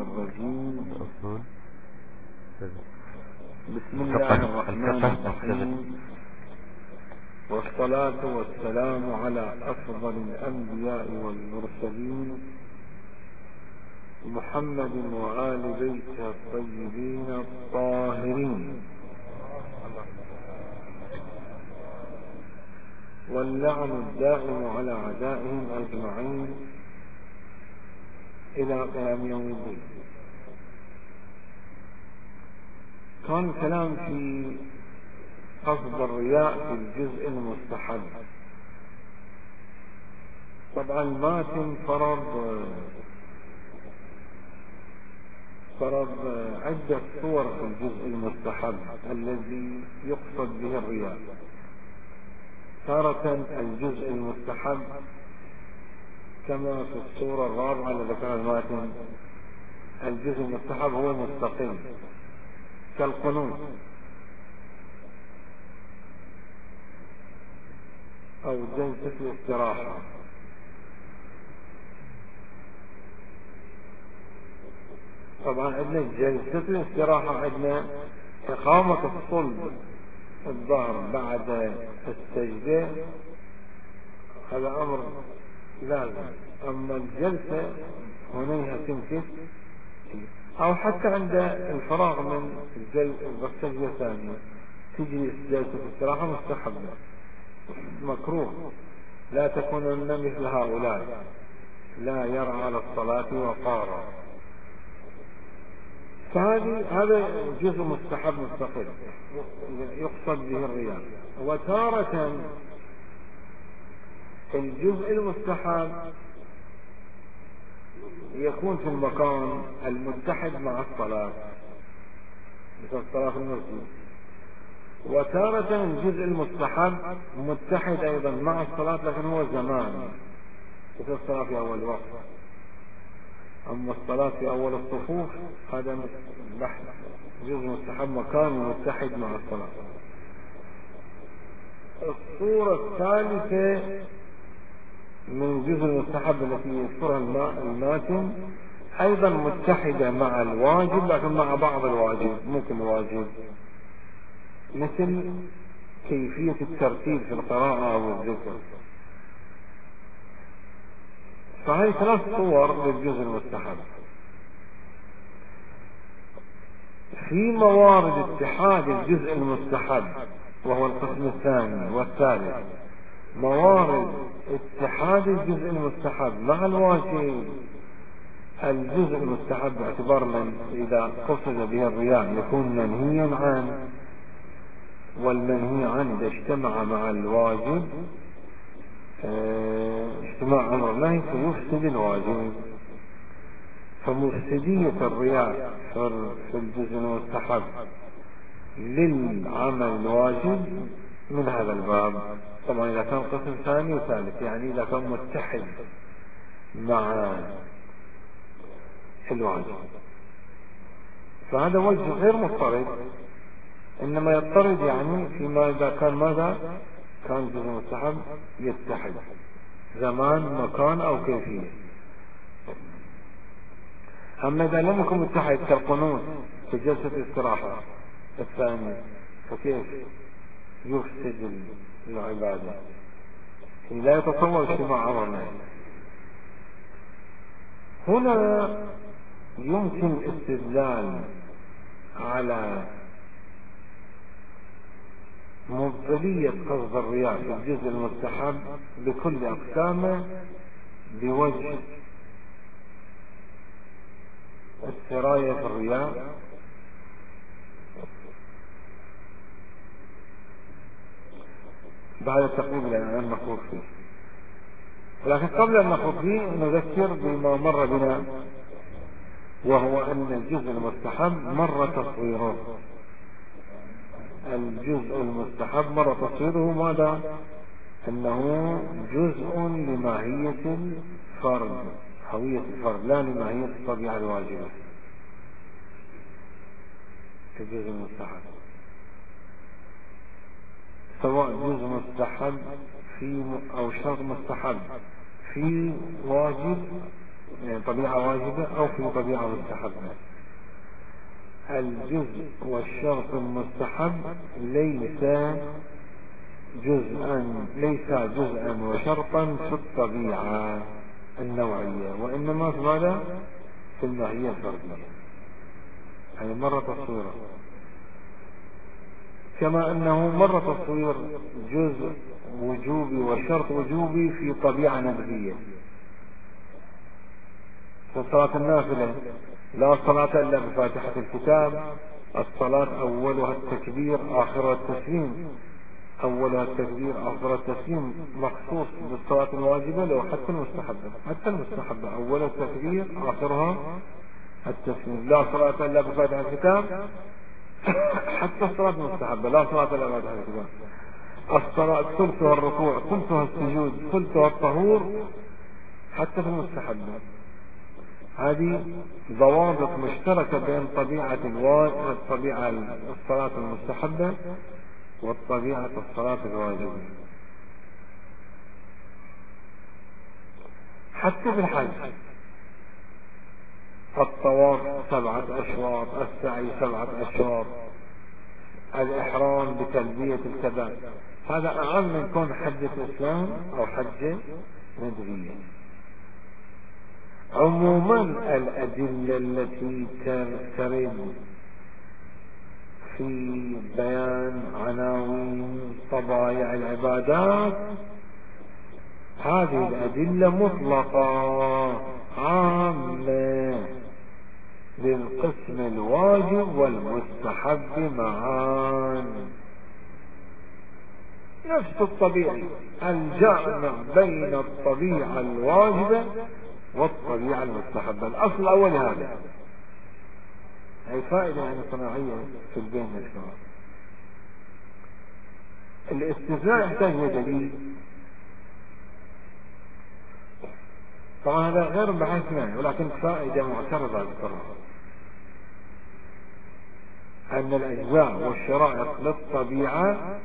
الرجيم. بسم الله الرحمن الرحيم، والصلاة والسلام على أفضل الأنبياء والمرسلين محمد وآل بيته الطيبين الطاهرين، واللعن الدائم على أعدائهم أجمعين إلى قيام يوم الدين. كان كلام في قصد الرياء في الجزء المستحب. طبعا الماتن فرض عدة صور في الجزء المستحب الذي يقصد به الرياء. تارة الجزء المستحب كما في الصورة الرابعة التي ذكرها الماتن، الجزء المستحب هو مستقل كالقنوت أو جلسة الاستراحة. طبعا عندنا جلسة الاستراحة، عندنا إقامة الصلب الظهر بعد السجدة، هذا أمر لازم. أما الجلسة هنا تمكث، أو حتى عند الفراغ من السجدة الثانية تجلس جلسة الاستراحة مستحبة مكروه، لا تكونن مثل هؤلاء لا يرى على الصلاة وقارا. هذا جزء مستحب مستقل يقصد به الرياء. وتارة الجزء المستحب يكون في المكان المتحد مع الصلاة مثل الصلاة في المسجد، وتارة الجزء المستحب متحد أيضا مع الصلاة لكن هو زمان مثل الصلاة في أول وقت. أما الصلاة في أول الصفوف هذا بحث جزء مستحب مكان متحد مع الصلاة. الصورة الثالثة من الجزء المستحب التي يذكرها الماتن أيضا متحدة مع الواجب لكن مع بعض الواجب ممكن الواجب، مثل كيفية الترتيب في القراءة أو الذكر. فهي 3 صور للجزء المستحب. في موارد اتحاد الجزء المستحب وهو القسم الثاني والثالث، موارد اتحاد الجزء المستحب مع الواجب. الجزء المستحب باعتبار من إذا قصد به الرياء يكون منهيا عنه، والمنهي عنه إذا اجتمع مع الواجب اجتماع أمر الله فيفسد الواجب. فمفسدية الرياء في الجزء المستحب للعمل الواجب من هذا الباب. طبعا إذا كان قسم ثاني وثالث، يعني إذا كان متحد مع الواجب، فهذا وجه غير مضطرد، إنما يضطرد يعني فيما إذا كان ماذا كان جزء مستحب يتحد زمان مكان أو كيفية. أما إذا لم يكن متحد كالقنوت في جلسة الاستراحة الثانية فكيف يفسد العبادة؟ لا يتصور اجتماع أمرنا. هنا يمكن الاستدلال على مبطلية قصد الرياء في الجزء المستحب بكل أقسامه بوجه السراية في الرياء بعد التقريب لأن نخوض فيه. لكن قبل أن نخوض فيه نذكر بما مر بنا، وهو أن الجزء المستحب مر تصويره. الجزء المستحب مر تصويره ماذا؟ أنه جزء لماهية الفرد، هوية الفرد، لا لماهية الطبيعة الواجبة. الجزء المستحب سواء جزء مستحب في أو شرط مستحب في واجب طبيعة واجبة أو في طبيعة مستحبة. الجزء والشرط المستحب ليس جزءا وشرطا في الطبيعة النوعية، وإنما في ماذا؟ في الماهية الفردية، يعني مرة تصويره، كما أنه مرة تصوير جزء وجوبي وشرط وجوبي في طبيعة نسبية. في صلاة النافلة لا صلاة إلا بفاتحة الكتاب، الصلاة أولها التكبير آخرها التسليم، أولها التكبير آخرها التسليم مخصوص بالصلاة الواجبة، لو حتى المستحبة أولها التكبير آخرها التسليم. لا صلاة إلا بفاتحة الكتاب، حتى الصلاة المستحبة لا صلاة إلا بفاتحة الكتاب. الصلاة ثلثها الركوع، ثلثها السجود، ثلثها الطهور، حتى في المستحبة. هذه ضوابط مشتركة بين طبيعة الصلاة المستحبة والطبيعة الصلاة الواجبة. حتى في الحج الطواف 7 أشواط، السعي 7 أشواط، الإحرام بتلبية الكبائر، هذا أعم من كون حجة الإسلام أو حجة ندبية. عموما الأدلة التي ترد في بيان عناوين طبائع العبادات، هذه الأدلة مطلقة عامة للقسم الواجب والمستحب معا، نفس الطبيعي، الجامع بين الطبيعة الواجبة والطبيعة المستحبة. الأصل الأول هذا، هي فائدة يعني صناعية في البين الشرع. الاستثناء يحتاج لدليل، طبعا هذا غير بحث يعني، ولكن فائدة معترضة أذكرها، أن الأجزاء والشرائط للطبيعة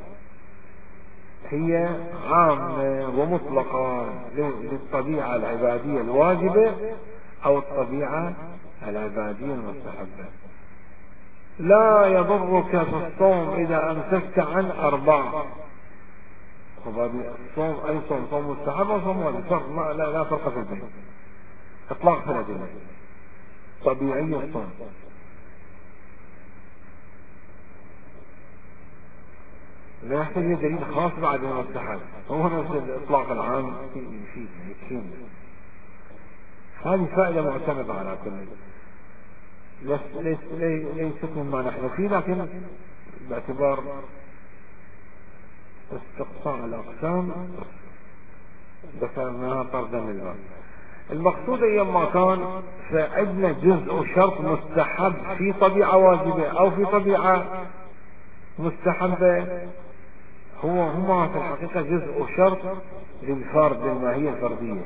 هي عامة ومطلقة للطبيعة العبادية الواجبة أو الطبيعة العبادية المستحبة. لا يضرك في الصوم إذا أمسكت عن 4. الصوم أي صوم مستحب أو صوم واجب، لا فرق في البين، إطلاق في الأدلة، طبيعي الصوم. لا يحتاج دليل خاص بعد المستحب، هو نفس الإطلاق العام في هذه فائدة معتمدة على كل، ليست مما نحن فيه، لكن باعتبار استقصاء الأقسام ذكرناها طردا للباب. المقصود أيما كان فعندنا جزء شرط مستحب في طبيعة واجبة أو في طبيعة مستحبة، هما في الحقيقة جزء شرط للفرد، للماهية الفردية.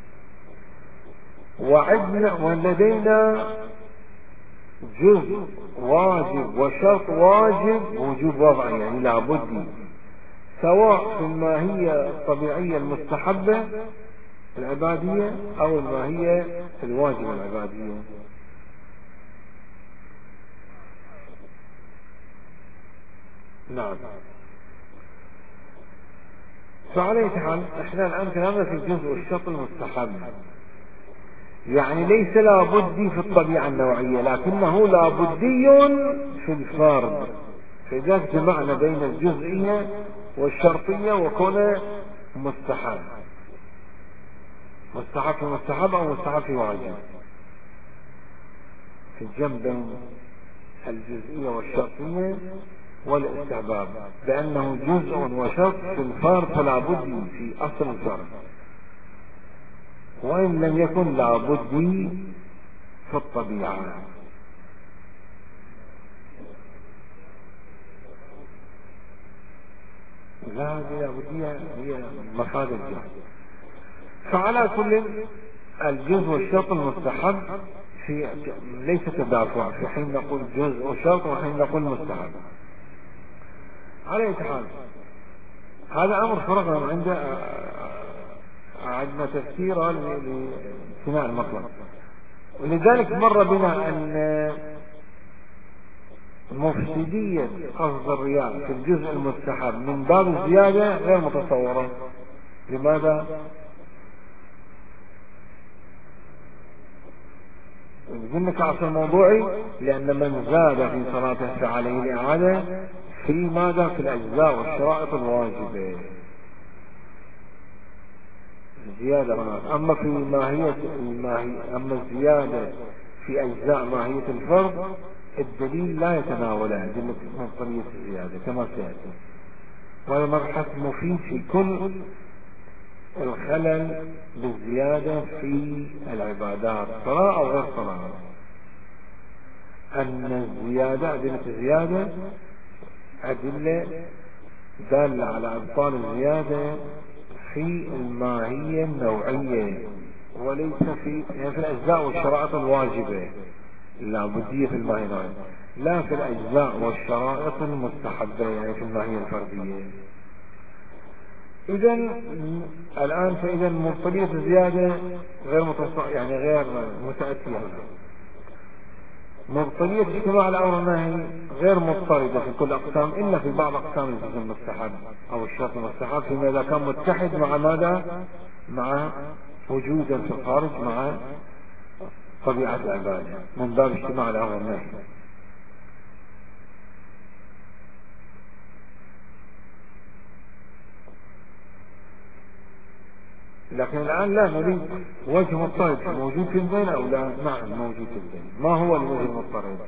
ولدينا جزء واجب وشرط واجب وجوب وضعي، يعني لابد، سواء في الماهية الطبيعية المستحبة العبادية أو الماهية الواجبة العبادية. نعم. فعلى أي حال احنا الآن كلامنا في الجزء والشرط المستحب، يعني ليس لابدي في الطبيعة النوعية، لكنه لابدي في الفرد، فذلك جمعنا بين الجزئية والشرطية وكونه مستحب، مستحب في مستحب أو مستحب في واجب، في الجمع بين الجزئية والشرطية والاستحباب، بأنه جزء وشرط في الفرد فلا بد في أصل الفرد، وإن لم يكن لا بد في الطبيعة. لا، هذه لابدية هي مفاد الجهل. فعلى كل الجزء والشرط المستحب ليس تدافع في حين نقول جزء وشرط وحين نقول مستحب. على أي حال هذا أمر فرغنا عنده عندنا تفسير لامتناع المطلق. ولذلك مر بنا أن مفسدية قصد الرياء في الجزء المستحب من باب الزيادة غير متصورة. لماذا؟ قلنا كأصل موضوعي لأن من زاد في صلاته فعليه الإعادة في ماذا؟ في الأجزاء والشرائط الواجبة الزيادة هناك. أما في أما الزيادة في أجزاء ماهية الفرض الدليل لا يتناولها أدلة مفصلية الزيادة كما سيأتي. وهذا مبحث مفيد في كل الخلل بالزيادة في العبادات صلاة أو غير صلاة. أن الزيادة أدلة الزيادة أدلة دالة على أبطال الزيادة في الماهية النوعية وليس في الأجزاء والشرائط الواجبة العبودية في الماهية النوعية، لا في الأجزاء والشرائط المستحبة يعني في الماهية الفردية. إذا الآن فإذا مبطلية الزيادة غير يعني غير متأتية. مبطلية اجتماع الأمر والنهي غير مضطردة في كل أقسام إلا في بعض أقسام الجزء المستحب أو الشرط المستحب فيما إذا كان متحد مع ماذا؟ مع وجودا في الخارج مع طبيعة العبادة من باب اجتماع الأمر والنهي. لكن الآن لا نريد وجه مضطرد موجود في البين أو لا؟ نعم موجود في البين. ما هو الوجه المضطرد؟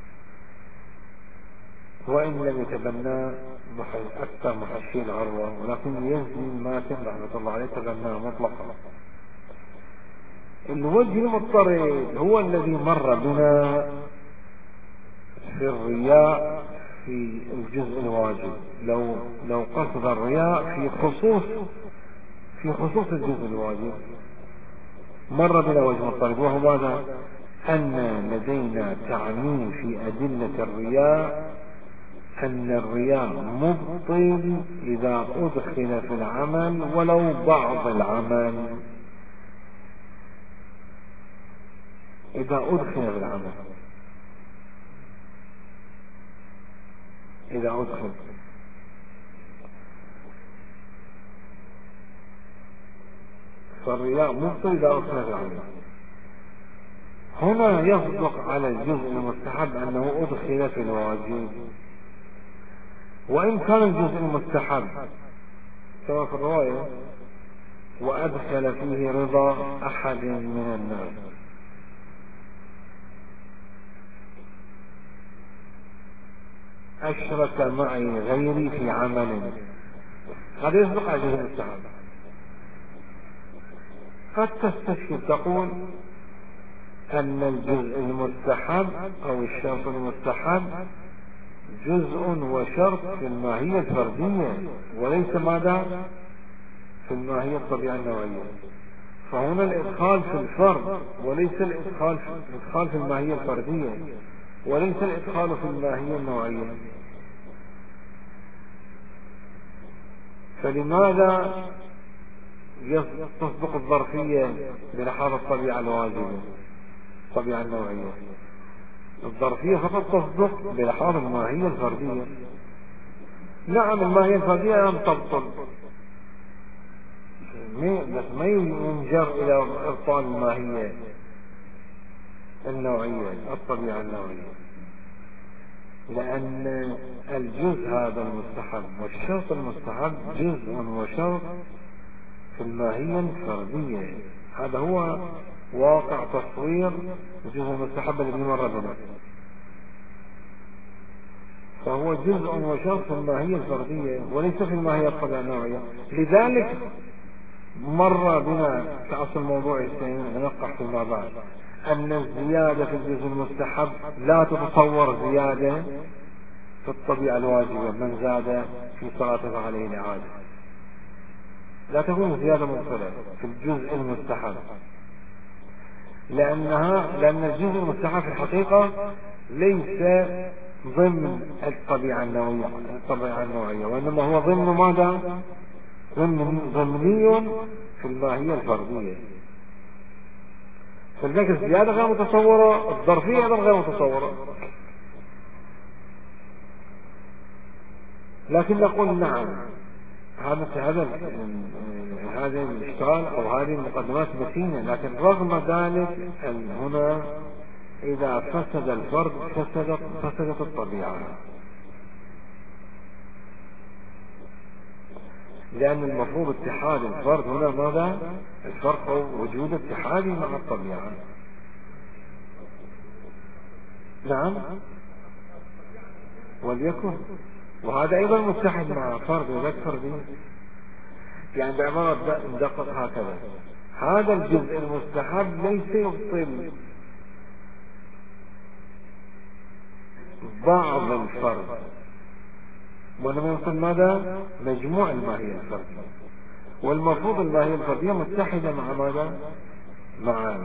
وإن لم يتبنى أكثر محشي العروة ولكن يزني الماتن رحمة الله عليه تبناه مطلقا. الوجه المضطرد هو الذي مر بنا في الرياء في الجزء الواجب. لو قصد الرياء في خصوص الجزء الواجب مر بنا وجه مضطرد، وهو ماذا؟ أن لدينا تعميم في أدلة الرياء أن الرياء مبطل إذا أدخل في العمل ولو بعض العمل. إذا أدخل في العمل فالرياء مبطل إذا أدخل في العمل. هنا يصدق على الجزء المستحب أنه أدخل في الواجب، وإن كان الجزء المستحب كما في الرواية وأدخل فيه رضا أحد من الناس، أشرك معي غيري في عمل، هذا يصدق على الجزء المستحب. قد تستشهد تقول أن الجزء المستحب أو الشرط المستحب جزء وشرط في الماهية الفردية وليس ماذا؟ في الماهية الطبيعة النوعية. فهنا الإدخال في الفرد وليس الإدخال في الماهية الفردية وليس الإدخال في الماهية النوعية. فلماذا تصدق الظرفية بلحاظ الطبيعة الواجبة الطبيعة النوعية؟ الظرفية فقط تصدق بلحاظ الماهية الفردية. نعم الماهية الفردية لم تبطل بس ما ينجر إلى إبطال الماهية النوعية الطبيعة النوعية، لأن الجزء هذا المستحب والشرط المستحب جزء وشرط في الماهية الفردية. هذا هو واقع تصوير الجزء المستحب الذي مر بنا، فهو جزء وشرط في الماهية الفردية وليس في الماهية الطبيعية النوعية. لذلك مر بنا كأصل موضوع ننقح فيما بعد أن الزيادة في الجزء المستحب لا تتصور زيادة في الطبيعة الواجبة. من زاد في صلاته عليه الإعادة لا تكون زيادة مبطلة في الجزء المستحب، لأن الجزء المستحب في الحقيقة ليس ضمن الطبيعة النوعية وإنما هو ضمن ماذا؟ ضمني في في الماهية الفردية. فلذلك الزيادة غير متصورة، الظرفية أيضا غير متصورة. لكن نقول نعم، هذا الإشكال أو هذه المقدمات متينة، لكن رغم ذلك هنا إذا فسد الفرد فسدت الطبيعة، لأن المفروض اتحاد الفرد هنا ماذا؟ الفرق هو وجود اتحادي مع الطبيعة. نعم، وليكن، وهذا أيضا متحد مع فرد وذكر به. يعني بعبارة ندقق هكذا، هذا الجزء المستحب ليس يبطل بعض الفرد، وإنما يبطل ماذا؟ مجموع الماهية الفردية. والمفروض الماهية الفردية متحدة مع ماذا؟ مع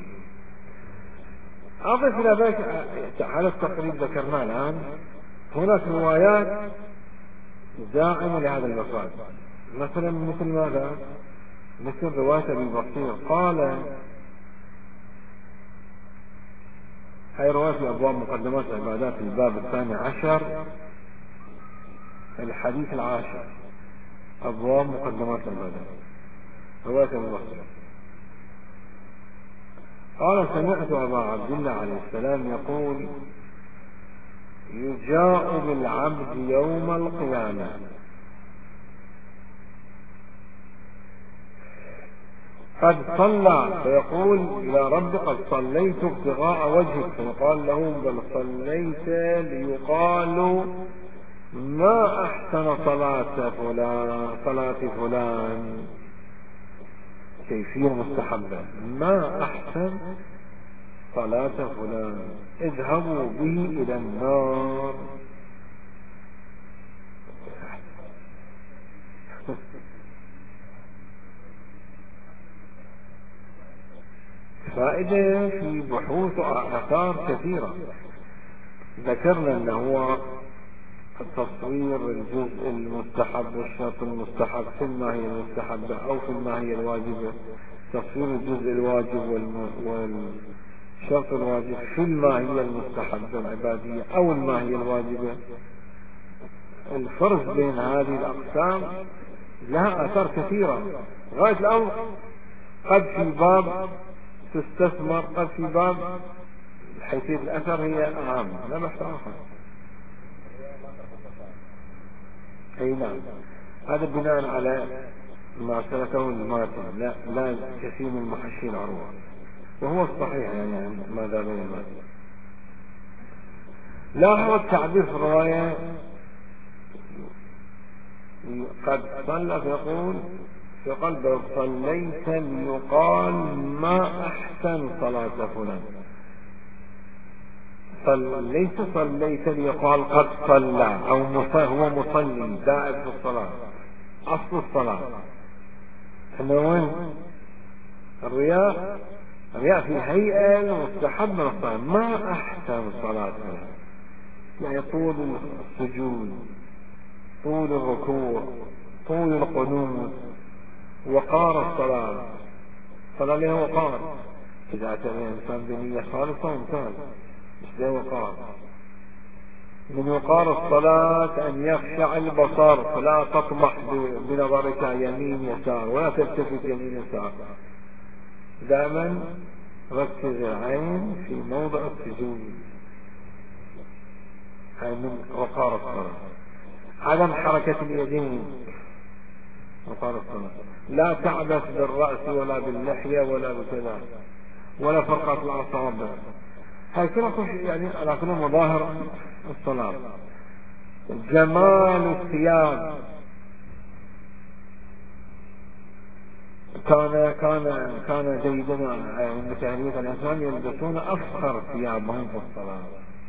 أضف إلى ذلك على التقريب ذكرناه الآن هناك روايات داعمة لهذا المفاد، مثلا مثل ماذا؟ مثل رواية أبي بصير قال، هي رواية في أبواب مقدمات العبادات في الباب 12 الحديث 10، أبواب مقدمات العبادات، رواية أبي بصير قال: سمعت أبا عبد الله عليه السلام يقول: يجاء بالعبد يوم القيامة قد صلى فيقول يا رب قد صليت ابتغاء وجهك، فيقال له بل صليت ليقال ما أحسن صلاة فلان، كيفية مستحبة، ما أحسن صلاة فلان، اذهبوا به إلى النار. فائدة في بحوث وآثار كثيرة. ذكرنا أنه هو تصوير الجزء المستحب والشرط المستحب في الماهية المستحبة أو في الماهية الواجبة، تصوير الجزء الواجب والشرط الواجب في الماهية المستحبة العبادية أو الماهية الواجبة. الفرق بين هذه الأقسام لها آثار كثيرة غاية الأمر، قد في باب تستثمر، قد في باب حيثية الأثر هي أهم، لا بحث آخر. أي نعم، هذا بناء على ما سلكه الماتن، لا كثير من المحشين عروة، وهو الصحيح يعني ماذا بين الماتن. لاحظ التعبير في الرواية قد صلى فيقول في قلبه صليت ليقال ما أحسن صلاة فلان، ليس صليت ليقال قد صلى أو هو مصلي دائم في الصلاة. أصل الصلاة أنه وين؟ الرياء في هيئة المستحب من الصلاة، ما أحسن صلاة فلان، يعني طول السجود، طول الركوع، طول القنوت، وقار الصلاة. صلاة له وقار، إذا أتى الإنسان بنية خالصة ممتاز، مش له وقار. من وقار الصلاة أن يخشع البصر، فلا تطمح بنظرك يمين يسار ولا تلتفت يمين يسار، دائما ركز العين في موضع السجود، هذا من وقار الصلاة. عدم حركة اليدين وقار الصلاة، لا تعبث بالرأس ولا باللحية ولا بكذا ولا فرقة الأعصاب، هاي كلها يعني على كل مظاهر الصلاة. جمال الثياب، كان جيدا عند تهنئة الإنسان يلبسون أفخر ثيابهم في الصلاة،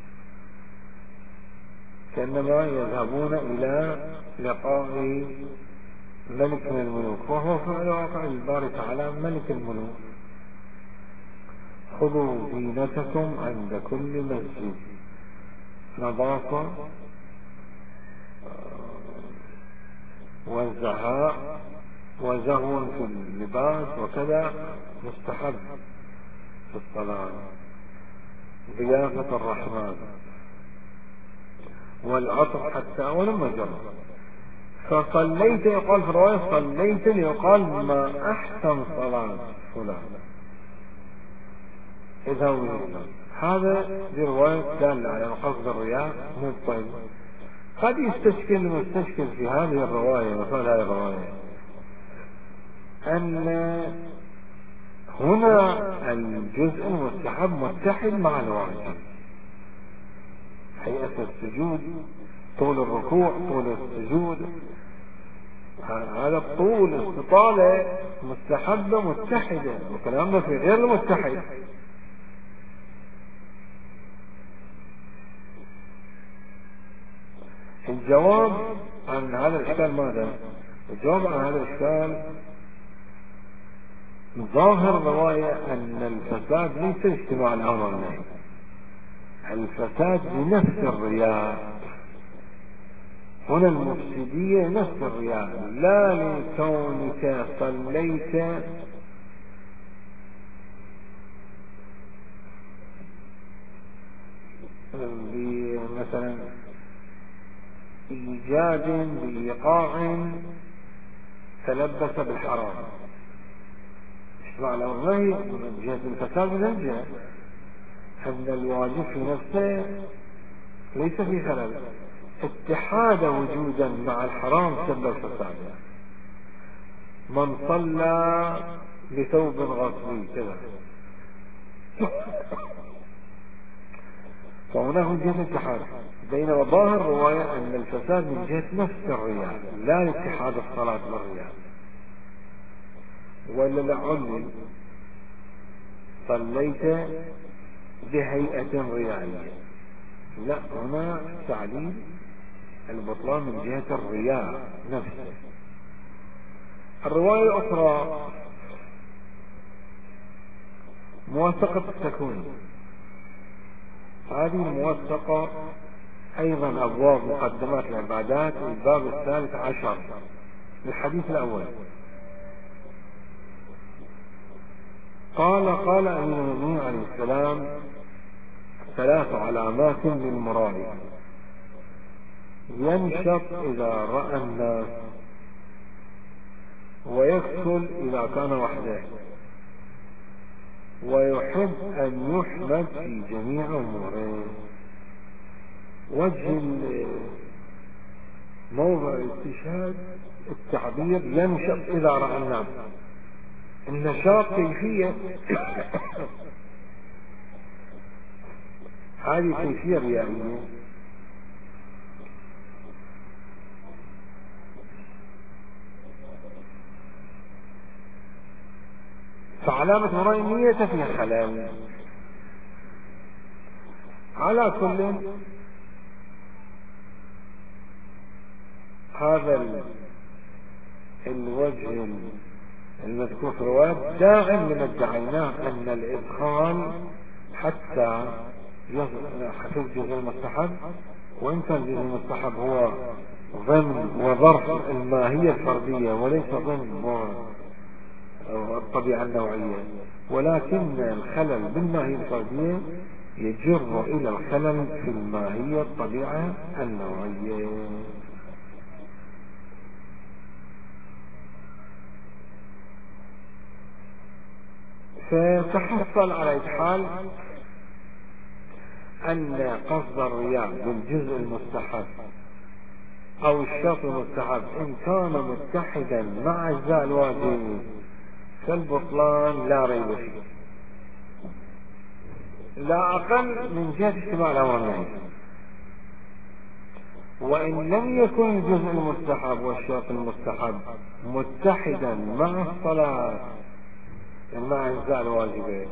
كأنما يذهبون إلى لقاء ملك من الملوك، وهو في الواقع الباري تعالى ملك الملوك. خذوا زينتكم عند كل مسجد، نظافة والزهاء وزهو في اللباس وكذا مستحب في الصلاة. ضيافة الرحمن والعطر حتى ولما جرى. فصليت يقال في الرواية صليت يقال ما أحسن صلاة فلان إذا وجدنا. هذا دي رواية دالة على قصد الرياء مبطل. قد يستشكل المستشكل في هذه الرواية مثل هذه الرواية أن هنا الجزء المستحب متحد مع الواجب، هيئة السجود، طول الركوع، طول السجود، هذا الطول استطالة مستحبة متحدة، وكلامنا في غير المتحد. الجواب عن هذا الإشكال ماذا؟ الجواب عن هذا الإشكال ظاهر الرواية أن الفساد ليس اجتماع الأمر والنهي، الفساد بنفس الرياء. هنا المفسدية نفس الرياء، لا لكونك صليت مثلا إيجاد بإيقاع تلبس بالحرام، اجتماع الأمر والنهي من جهة الفساد من الجهة أن الواجب في نفسه ليس في خلل، اتحاد وجودا مع الحرام سبب فسادا. من صلى بثوب غصبي كذا فهناك من جهة الاتحاد، بينما ظاهر الرواية أن الفساد من جهة نفس الرياء لا لاتحاد الصلاة بالرياء. ولا لعلم صليت بهيئة ريائية، لا، هنا تعليل البطلان من جهة الرياء نفسه. الرواية الأخرى موثقة التكوين، هذه الموثقة أيضا أبواب مقدمات العبادات، الباب 13 الحديث الأول. قال أمير المؤمنين عليه السلام: 3 علامات للمرائي: ينشط إذا رأى الناس، ويكسل إذا كان وحده، ويحب أن يحمد في جميع أموره. وجه موضع الاستشهاد التعبير ينشط إذا رأى الناس. النشاط كيفية هذه كيفية رياضية، فعلامة مرائي النية فيها خلل. على كل هذا الوجه المذكور في الرواية داعم لما ادعيناه أن الإدخال حتى حفظ جزء المستحب، وإن كان جزء المستحب هو ضمن وظرف الماهية الفردية وليس ضمن الطبيعة النوعية، ولكن الخلل بالماهية الفردية يجر إلى الخلل في الماهية الطبيعة النوعية. فتحصل على إدحال أن قصد الرياء بالجزء المستحب أو الشرط المستحب إن كان متحدا مع أجزاء الواجب فالبطلان لا ريب فيه، لا أقل من جهة اجتماع الأمر والنهي. وإن لم يكن الجزء المستحب والشرط المستحب متحدا مع الصلاة مع أجزاء الواجبات،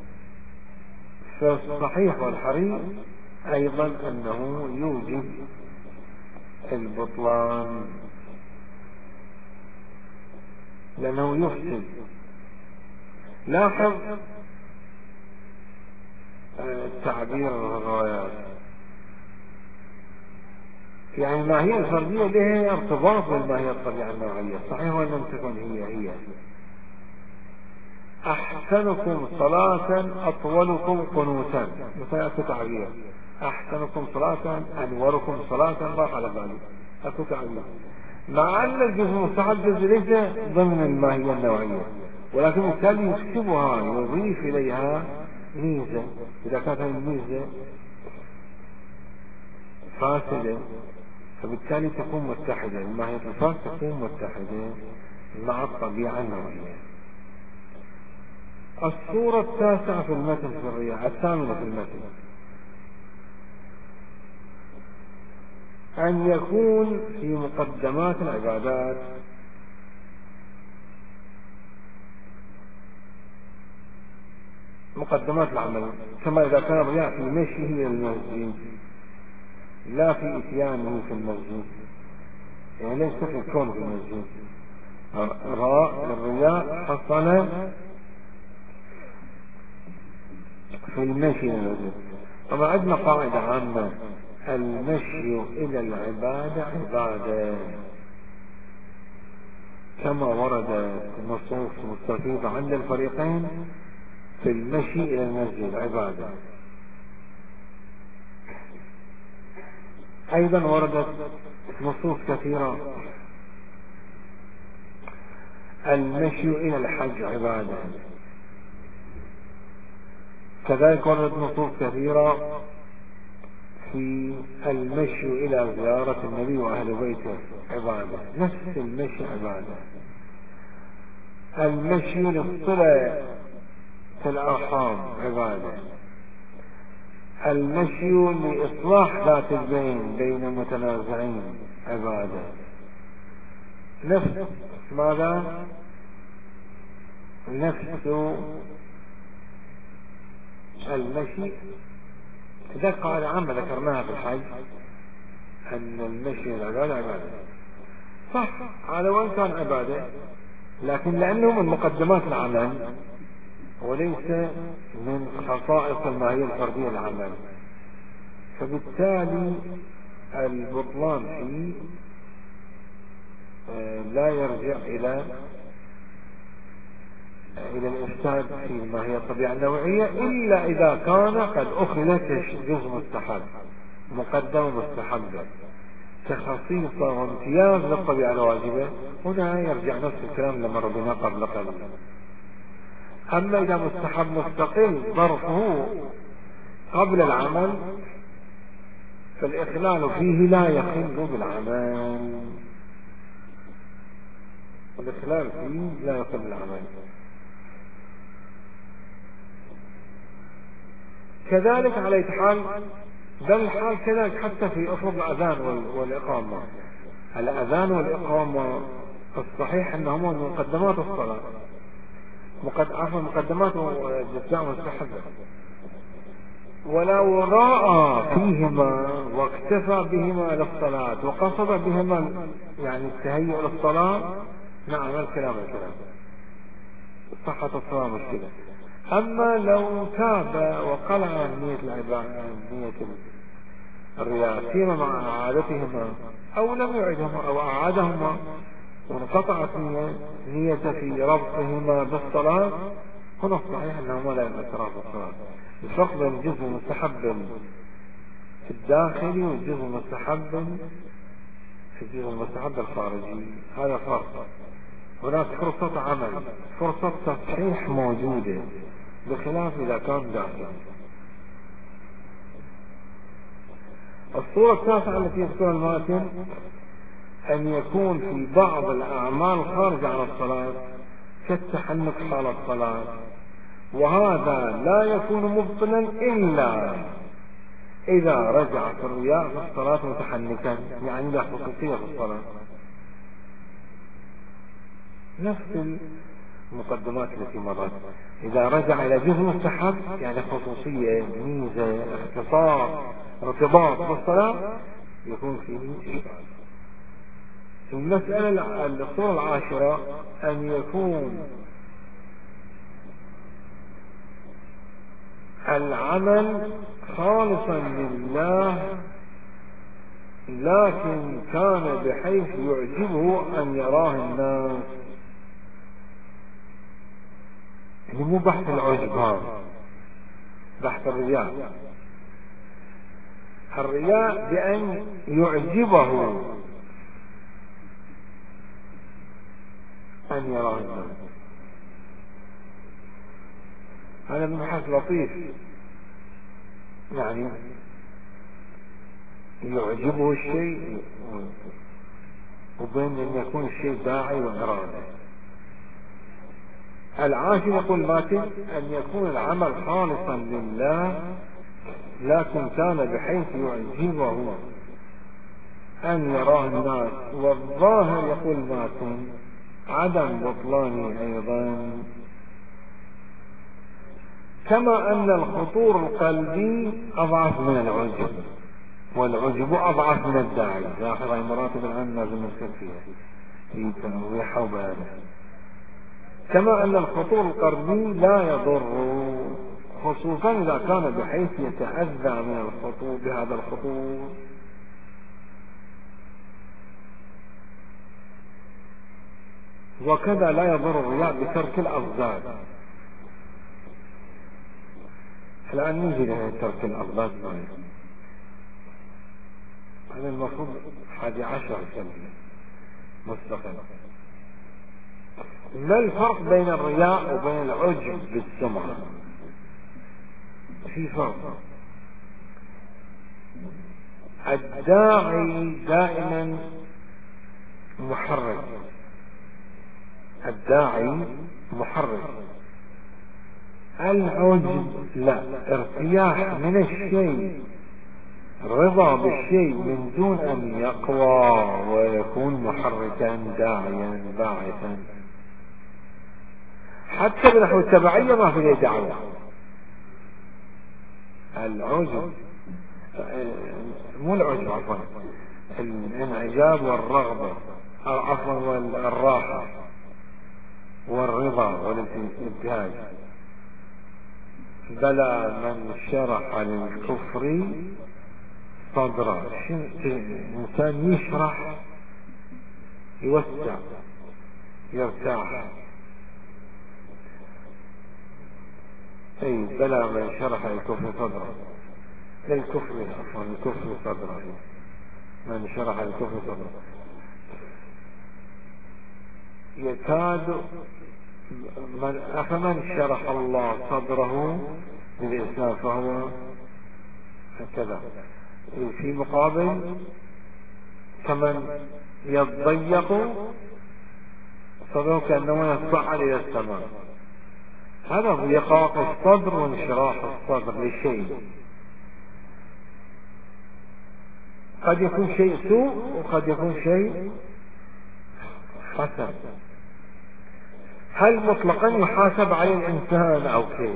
فالصحيح والحري أيضا أنه يوجب البطلان لأنه يفسد. لاحظ تعبير الروايات: يعني الماهية الفردية لها ارتباط بالماهية الطبيعة النوعية، صحيح وأن لم تكن هي. أحسنكم صلاة أطولكم قنوتا، مثلا أكو تعبير أحسنكم صلاة أنوركم صلاة، راح على بالي أكو تعبير، مع أن الجزء المستحب جزء ليس ضمن الماهية النوعية، ولكن بالتالي يكتبها يضيف إليها ميزة. إذا كانت الميزة فاسدة فبالتالي تكون متحدة، الماهية الفاسدة تكون متحدة مع الطبيعة النوعية. الصورة التاسعة في المتن في الرياح، الثامنة في المتن، أن يكون في مقدمات العبادات مقدمات العمل، كما إذا كان الرياء في مشيه إلى المسجد لا في إتيانه في المسجد، يعني ليس في الكون في المسجد. الرياء حصل في المشي إلى المسجد. طبعا عندنا قاعدة عامة: المشي إلى العبادة عبادة، كما ورد نصوص مستفيضة عند الفريقين في المشي إلى المسجد عبادة. أيضا وردت نصوص كثيرة: المشي إلى الحج عبادة. كذلك وردت نصوص كثيرة في المشي إلى زيارة النبي وأهل بيته عبادة، نفس المشي عبادة. المشي للصلة في الأرحام عبادة. المشي لإصلاح ذات البين بين المتنازعين عبادة. نفس ماذا؟ نفس المشي. إذا قاعدة عامة ذكرناها في الحج أن المشي العبادة عبادة، صح على وين كان عبادة، لكن لأنه من مقدمات العمل وليس من خصائص الماهية الفردية للعمل، فبالتالي البطلان فيه لا يرجع إلى الإفساد في الماهية الطبيعة النوعية، إلا إذا كان قد أخذ جزء مستحب مقدم مستحب كخصيصة وامتياز للطبيعة الواجبة، هنا يرجع نفس الكلام لما ربنا قبل قليل. أما إذا مستحب مستقل ظرفه قبل العمل فالإخلال فيه لا يخل بالعمل، الإخلال فيه لا يخل بالعمل. كذلك على حال، بل الحال كذلك حتى في أفرض الأذان والإقامة. الأذان والإقامة الصحيح أنهما من مقدمات الصلاة، مقدمات الجزاء مستحبة، ولو راى فيهما واكتفى بهما للصلاة وقصد بهما يعني التهيؤ للصلاة، نعم الكلام صحة الصلاة مشكلة. أما لو تاب وقلع نية العبادة نية الرياء فيما مع عادتهما أو لم يعدهما أو أعادهما وانقطعت نية في ربطهما بالصلاة، هنا الصحيح أنهما لا يؤثران بالصلاة. الفرق بين الجزء المستحب في الداخلي والجزء المستحب في الجزء المستحب الخارجي، هذا فرق. هناك فرصة عمل، فرصة تصحيح موجودة، بخلاف إذا كان داخلي. الصورة التاسعة التي يذكرها الماتن أن يكون في بعض الأعمال خارجة عن الصلاة كالتحنك حال الصلاة، وهذا لا يكون مبطلا إلا إذا رجع في الرياء في الصلاة متحنكا، يعني له خصوصية في الصلاة. نفس المقدمات التي مرت، إذا رجع إلى جزء مستحب يعني خصوصية ميزة اختصاص ارتباط بالصلاة يكون فيه. المسألة الصورة العاشرة أن يكون العمل خالصا لله لكن كان بحيث يعجبه أن يراه الناس. يعني مو بحث العجب، هذا بحث الرياء. الرياء بأن يعجبه أن يراه الناس. هذا مبحث لطيف، يعني يعجبه الشيء وبين أن يكون الشيء داعي وإرادة. العاشر يقول ماتن أن يكون العمل خالصا لله لكن كان بحيث يعجبه أن يراه الناس. والظاهر يقول ماتن عدم بطلانه أيضا، كما أن الخطور القلبي أضعف من العجب، والعجب أضعف من الداعي. لاحظ هاي مراتب الآن لازم نفكر فيها في تنويحها وبيانها. كما أن الخطور القلبي لا يضر، خصوصا إذا كان بحيث يتأذى من الخطور بهذا الخطور. وكذا لا يضر الرياء بترك الأضداد. الآن نجي لترك الأضداد. هذا المفروض 11 سنة مستقل. ما الفرق بين الرياء وبين العجب بالسمعة؟ في فرق. الداعي دائما محرك، الداعي محرك. العجب لا، ارتياح من الشيء، رضا بالشيء من دون أن يقوى ويكون محركا داعيا باعثا. حتى بنحو التبعية ما في دعوة. العجب مو العجب، عفوا الانعجاب والرغبة، عفوا والراحة والرضا والابتهاج. بلى من شرح للكفر صدره. الإنسان يشرح يوسع يرتاح. أي بلى من شرح للكفر صدره، للكفر عفوا الكفر صدره، من شرح للكفر صدره يكاد أفمن شرح الله صدره للإسلام فهو هكذا. في مقابل كمن يضيق صدره كأنه يصعد إلى السماء. هذا ضيقاق الصدر وانشراح الصدر لشيء، قد يكون شيء سوء وقد يكون شيء حسن. هل مطلقا يحاسب عليه الإنسان أو كيف؟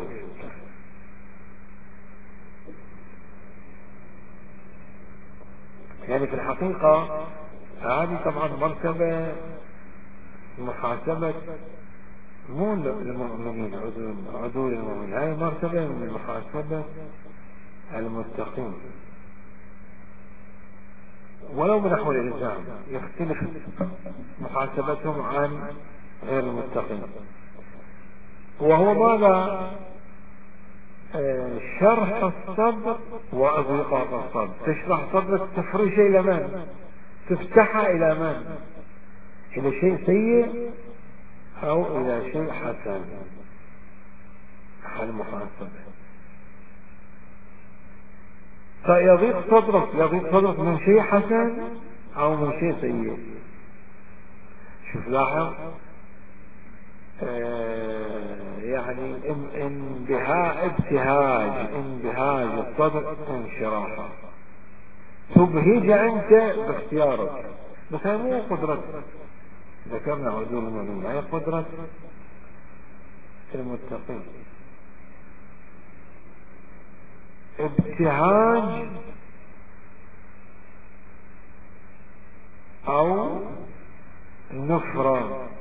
يعني في الحقيقة هذه طبعا مرتبة محاسبة مو المؤمنين عدول المؤمنين، هذه مرتبة من محاسبة المتقين. ولو بنحو الإلزام يختلف محاسبتهم عن غير المتقين. وهو ماذا؟ شرح الصدر وإضيقاق الصدر. تشرح صدرك تفرشه إلى من؟ تفتحها إلى من؟ إلى شيء سيء أو إلى شيء حسن. حال محاسبة. فيضيق صدرك من شيء حسن أو من شيء سيء. شوف لاحظ، يعني انبهاج الصدر انشراحه. تبهج أنت باختيارك، بس هي مو قدرة. ذكرنا عدول المؤمنين، هي قدرة المتقين. ابتهاج أو نفرة.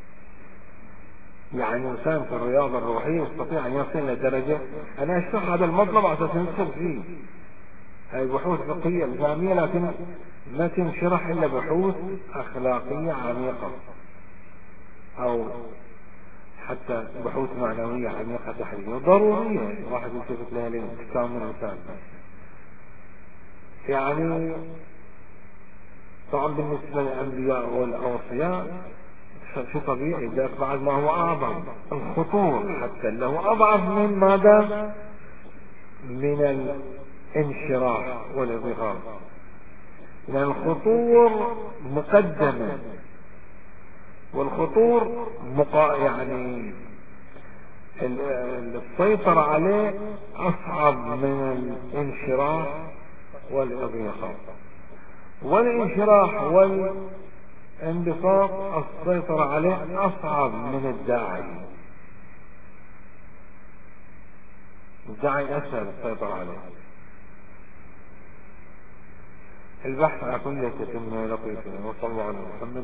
يعني إنسان في الرياضة الروحية يستطيع أن يصل إلى درجة، أنا أشرح هذا المطلب عشان ندخل فيه، هاي بحوث فقهية إسلامية، لكن ما تنشرح إلا بحوث أخلاقية عميقة، أو حتى بحوث معنوية عميقة تحريرية ضرورية الواحد يلتفت لها للإنسان من الإنسان. يعني طبعا بالنسبة للأنبياء والأوصياء شيء طبيعي، ذاك بعد ما هو أعظم الخطور حتى له أضعف من ماذا؟ من الانشراح والانضغام. لأن الخطور مقدمة، والخطور يعني السيطرة عليه أصعب من الانشراح والانضغام. والانشراح والانبساط السيطرة عليه أصعب من الداعي. الداعي أسهل السيطرة عليه. البحث عن كل يتم لطيفه، وصلى الله على محمد.